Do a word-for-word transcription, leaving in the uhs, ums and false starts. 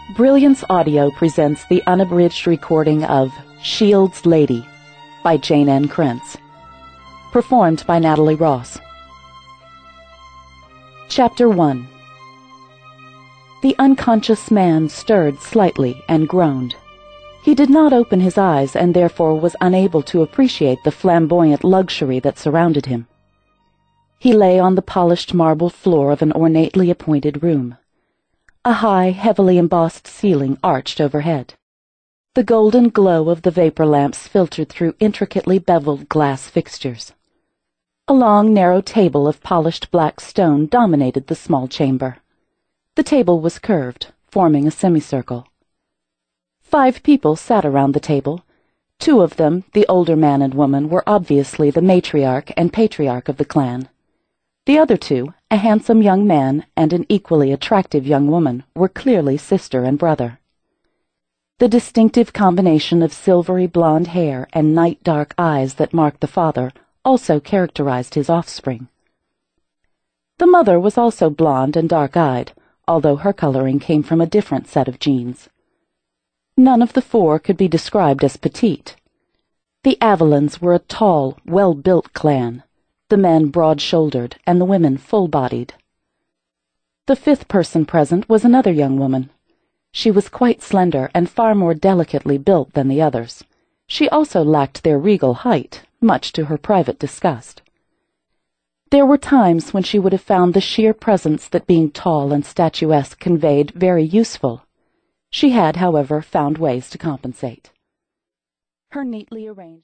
Brilliance Audio presents the unabridged recording of Shield's Lady by Jane N. Krentz, performed by Natalie Ross. Chapter one. The unconscious man stirred slightly and groaned. He did not open his eyes and therefore was unable to appreciate the flamboyant luxury that surrounded him. He lay on the polished marble floor of an ornately appointed room. A high, heavily embossed ceiling arched overhead. The golden glow of the vapor lamps filtered through intricately beveled glass fixtures. A long, narrow table of polished black stone dominated the small chamber. The table was curved, forming a semicircle. Five people sat around the table. Two of them, the older man and woman, were obviously the matriarch and patriarch of the clan. The other two, a handsome young man and an equally attractive young woman, were clearly sister and brother. The distinctive combination of silvery blonde hair and night-dark eyes that marked the father also characterized his offspring. The mother was also blonde and dark-eyed, although her coloring came from a different set of genes. None of the four could be described as petite. The Avallons were a tall, well-built clan, the men broad-shouldered and the women full-bodied. The fifth person present was another young woman. She was quite slender and far more delicately built than the others. She also lacked their regal height, much to her private disgust. There were times when she would have found the sheer presence that being tall and statuesque conveyed very useful. She had, however, found ways to compensate. Her neatly arranged